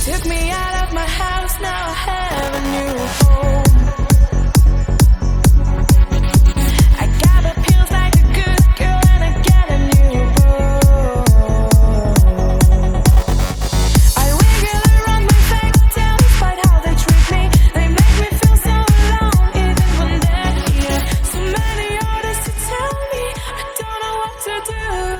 Took me out of my house, now I have a new home. I got the pills like a good girl and I got a new home. I wiggle around my factory despite how they treat me. They make me feel so alone even when they're here. So many orders to tell me I don't know what to do.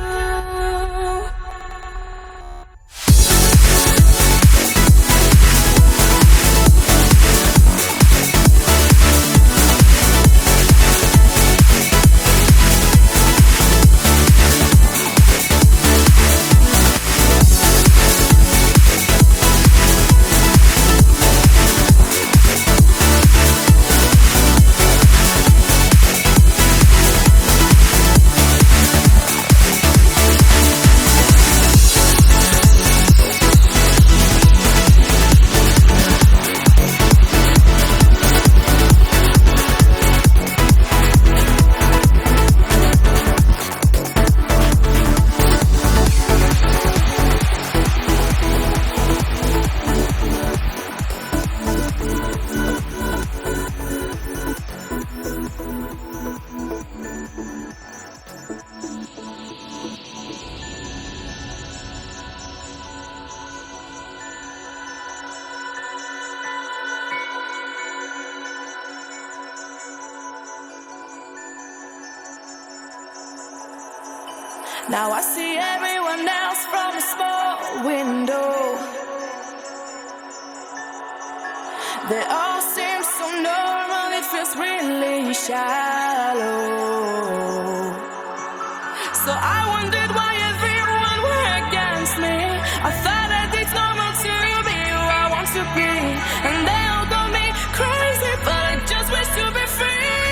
Now I see everyone else from a small window. They all seem so normal, it feels really shallow. So I wondered why everyone were against me. I thought that it's normal to be who I want to be, and they all got me crazy, but I just wish to be free.